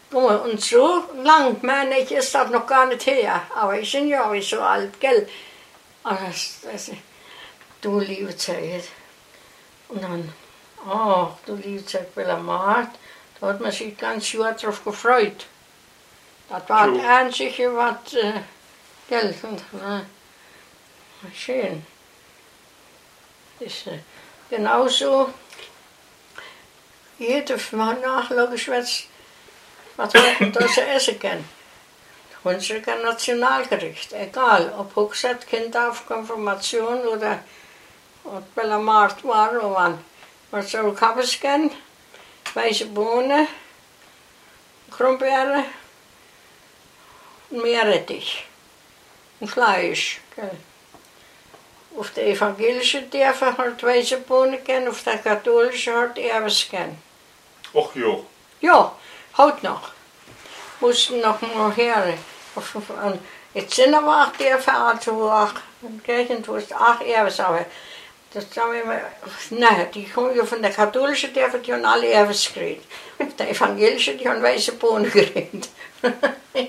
Guck mal, und so lang, meine ich, ist das noch gar nicht her. Aber ich bin ja auch nicht so alt, gell? Aber du liebe Zeit. Und dann, oh, du liebe Zeit, Bella Markt, da hat man sich ganz schwer drauf gefreut. Das war das Einzige, was, gell, und, schön. Ist genauso, jede Nachlageschwätz, was wir da zu essen können. Unser Nationalgericht, egal, ob Hochzeit, Kinderaufkonfirmation oder ob Bella Markt war oder wann. Was soll Kappes kennen? Weiße Bohnen, Krummbeere und Meerrettich und Fleisch. Gell. Auf der evangelischen dürfen halt weiße Bohnen kennen, auf der katholischen halt Erbes kennen. Och jo. Ja, heute noch. Mussten noch mal her. Jetzt sind aber auch die Verehrten, wo auch in Kirchen, wo es auch Erbes aber. Das sagen wir immer, nein, die kommen ja von der katholischen, die haben alle Erbes gekriegt. Auf der evangelischen, die haben weiße Bohnen gekriegt.